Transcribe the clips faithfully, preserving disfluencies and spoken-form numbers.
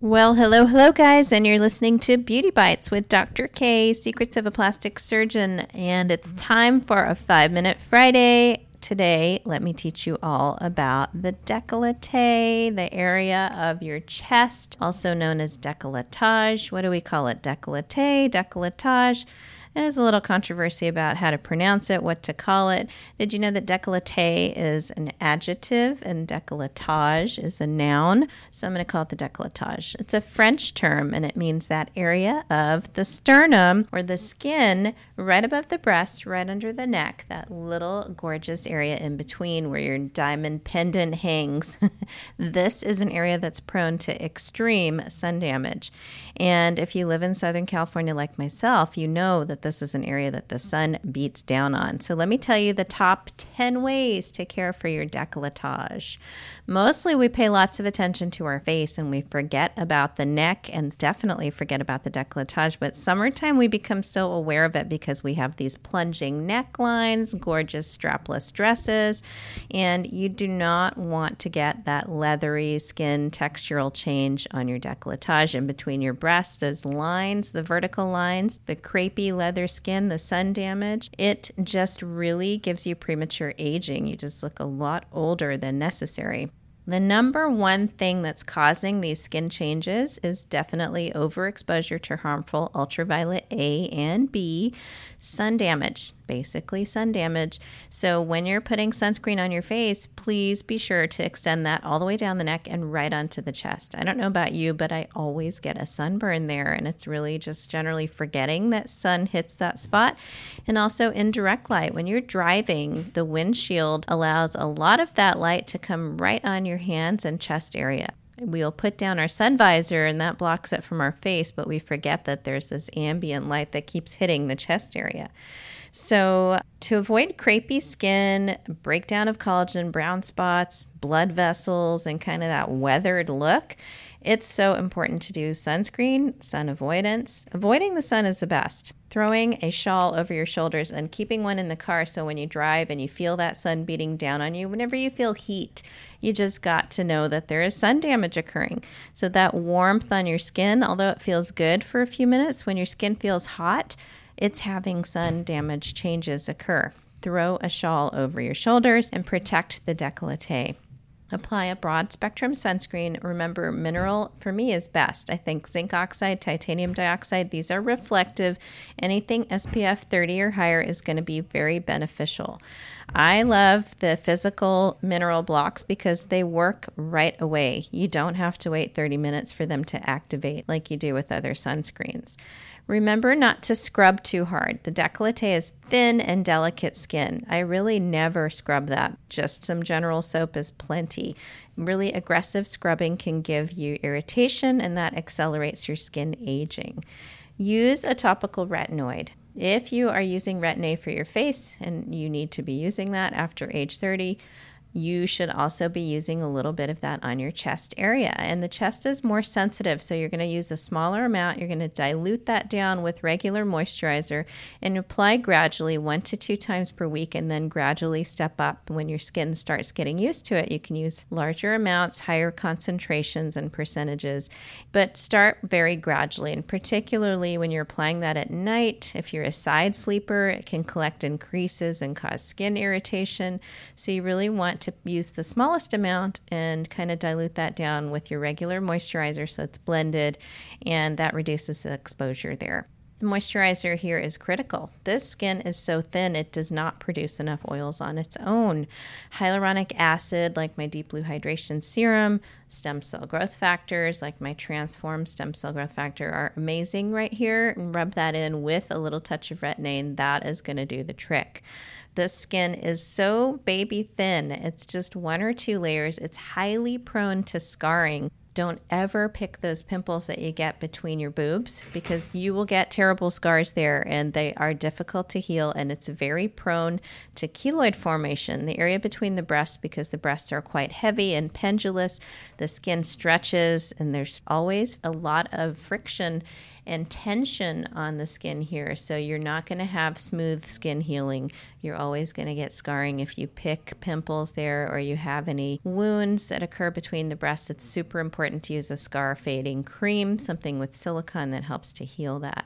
Well, hello, hello, guys, and you're listening to Beauty Bites with Doctor K, Secrets of a Plastic Surgeon, and it's time for a five-minute Friday. Today, let me teach you all about the décolleté, the area of your chest, also known as décolletage. What do we call it? Décolleté, décolletage. There's a little controversy about how to pronounce it, what to call it. Did you know that décolleté is an adjective and décolletage is a noun? So I'm going to call it the décolletage. It's a French term, and it means that area of the sternum or the skin right above the breast, right under the neck, that little gorgeous area in between where your diamond pendant hangs. This is an area that's prone to extreme sun damage. And if you live in Southern California like myself, you know that this is an area that the sun beats down on. So let me tell you the top ten ways to care for your décolletage. Mostly we pay lots of attention to our face and we forget about the neck and definitely forget about the décolletage. But summertime we become so aware of it because we have these plunging necklines, gorgeous strapless dresses, and you do not want to get that leathery skin textural change on your décolletage in between your breasts, those lines, the vertical lines, the crepey leather skin, the sun damage. It just really gives you premature aging. You just look a lot older than necessary. The number one thing that's causing these skin changes is definitely overexposure to harmful ultraviolet A and B, sun damage, basically sun damage. So when you're putting sunscreen on your face, please be sure to extend that all the way down the neck and right onto the chest. I don't know about you, but I always get a sunburn there, and it's really just generally forgetting that sun hits that spot. And also indirect light. When you're driving, the windshield allows a lot of that light to come right on your hands and chest area. We'll put down our sun visor and that blocks it from our face, but we forget that there's this ambient light that keeps hitting the chest area. So to avoid crepey skin, breakdown of collagen, brown spots, blood vessels, and kind of that weathered look, it's so important to do sunscreen, sun avoidance. Avoiding the sun is the best. Throwing a shawl over your shoulders and keeping one in the car so when you drive and you feel that sun beating down on you, whenever you feel heat, you just got to know that there is sun damage occurring. So that warmth on your skin, although it feels good for a few minutes, when your skin feels hot, it's having sun damage changes occur. Throw a shawl over your shoulders and protect the décolleté. Apply a broad spectrum sunscreen. Remember, mineral for me is best. I think zinc oxide, titanium dioxide, these are reflective. Anything S P F thirty or higher is going to be very beneficial. I love the physical mineral blocks because they work right away. You don't have to wait thirty minutes for them to activate like you do with other sunscreens. Remember not to scrub too hard. The décolleté is thin and delicate skin. I really never scrub that. Just some general soap is plenty. Really aggressive scrubbing can give you irritation, and that accelerates your skin aging. Use a topical retinoid. If you are using Retin-A for your face, and you need to be using that after age thirty, you should also be using a little bit of that on your chest area. And the chest is more sensitive, so you're going to use a smaller amount. You're going to dilute that down with regular moisturizer and apply gradually one to two times per week, and then gradually step up. When your skin starts getting used to it, you can use larger amounts, higher concentrations and percentages, but start very gradually. And particularly when you're applying that at night, if you're a side sleeper, it can collect in creases and cause skin irritation. So you really want to use the smallest amount and kind of dilute that down with your regular moisturizer so it's blended, and that reduces the exposure there. The moisturizer here is critical. This skin is so thin it does not produce enough oils on its own. Hyaluronic acid, like my Deep Blue Hydration Serum, stem cell growth factors, like my Transform Stem Cell Growth Factor, are amazing right here. And rub that in with a little touch of Retin-A, and that is going to do the trick. This skin is so baby thin. It's just one or two layers. It's highly prone to scarring. Don't ever pick those pimples that you get between your boobs, because you will get terrible scars there, and they are difficult to heal, and it's very prone to keloid formation, the area between the breasts, because the breasts are quite heavy and pendulous. The skin stretches, and there's always a lot of friction, and tension on the skin here. So you're not going to have smooth skin healing. You're always going to get scarring if you pick pimples there or you have any wounds that occur between the breasts. It's super important to use a scar fading cream, something with silicone that helps to heal that.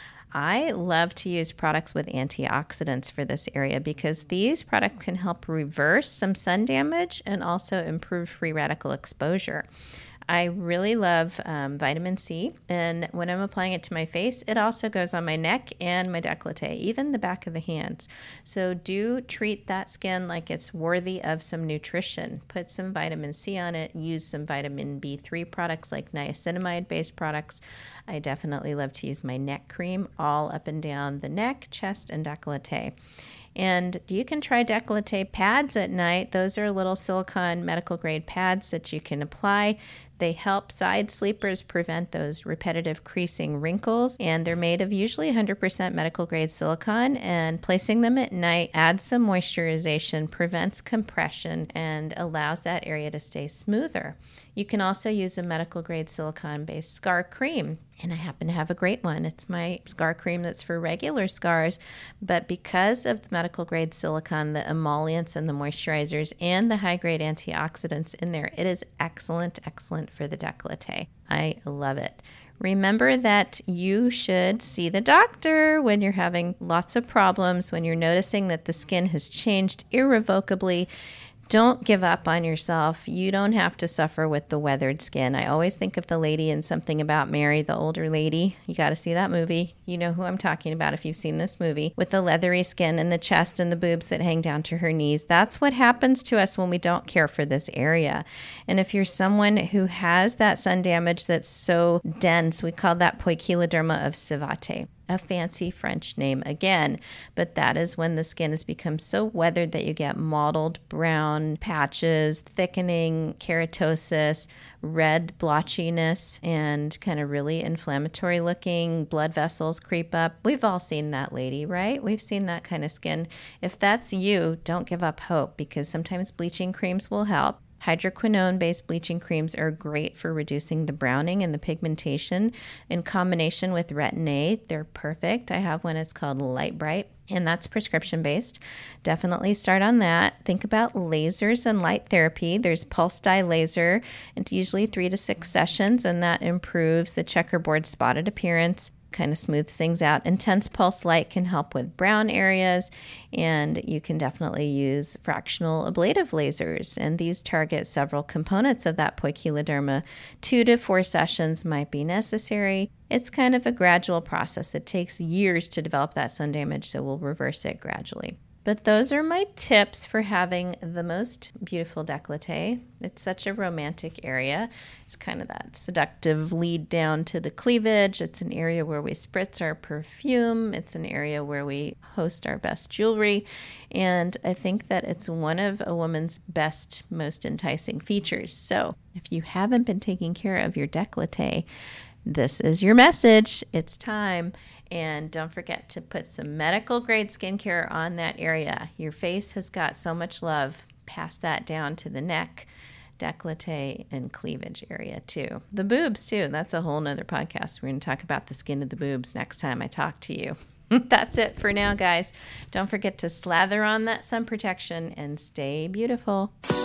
I love to use products with antioxidants for this area because these products can help reverse some sun damage and also improve free radical exposure. I really love um, vitamin C, and when I'm applying it to my face, it also goes on my neck and my décolleté, even the back of the hands. So do treat that skin like it's worthy of some nutrition. Put some vitamin C on it, use some vitamin B three products like niacinamide-based products. I definitely love to use my neck cream all up and down the neck, chest, and décolleté. And you can try décolleté pads at night. Those are little silicone medical grade pads that you can apply. They help side sleepers prevent those repetitive creasing wrinkles, and they're made of usually one hundred percent medical grade silicone, and placing them at night adds some moisturization, prevents compression, and allows that area to stay smoother. You can also use a medical grade silicone based scar cream, and I happen to have a great one. It's my scar cream that's for regular scars, but because of the medical grade silicone, the emollients and the moisturizers and the high grade antioxidants in there, it is excellent, excellent for the décolleté. I love it. Remember that you should see the doctor when you're having lots of problems, when you're noticing that the skin has changed irrevocably. Don't give up on yourself. You don't have to suffer with the weathered skin. I always think of the lady in Something About Mary, the older lady. You got to see that movie. You know who I'm talking about if you've seen this movie. With the leathery skin and the chest and the boobs that hang down to her knees. That's what happens to us when we don't care for this area. And if you're someone who has that sun damage that's so dense, we call that poikiloderma of Civate. A fancy French name again, but that is when the skin has become so weathered that you get mottled brown patches, thickening, keratosis, red blotchiness, and kind of really inflammatory looking blood vessels creep up. We've all seen that, lady, right? We've seen that kind of skin. If that's you, don't give up hope, because sometimes bleaching creams will help. Hydroquinone-based bleaching creams are great for reducing the browning and the pigmentation. In combination with Retin-A, they're perfect. I have one, it's called Light Bright, and that's prescription-based. Definitely start on that. Think about lasers and light therapy. There's pulse dye laser, and usually three to six sessions, and that improves the checkerboard spotted appearance, kind of smooths things out. Intense pulse light can help with brown areas, and you can definitely use fractional ablative lasers, and these target several components of that poikiloderma. Two to four sessions might be necessary. It's kind of a gradual process. It takes years to develop that sun damage, so we'll reverse it gradually. But those are my tips for having the most beautiful décolleté. It's such a romantic area. It's kind of that seductive lead down to the cleavage. It's an area where we spritz our perfume. It's an area where we host our best jewelry. And I think that it's one of a woman's best, most enticing features. So if you haven't been taking care of your décolleté, this is your message. It's time. And don't forget to put some medical grade skincare on that area. Your face has got so much love. Pass that down to the neck, décolleté, and cleavage area too. The boobs too. That's a whole nother podcast. We're going to talk about the skin of the boobs next time I talk to you. That's it for now, guys. Don't forget to slather on that sun protection and stay beautiful.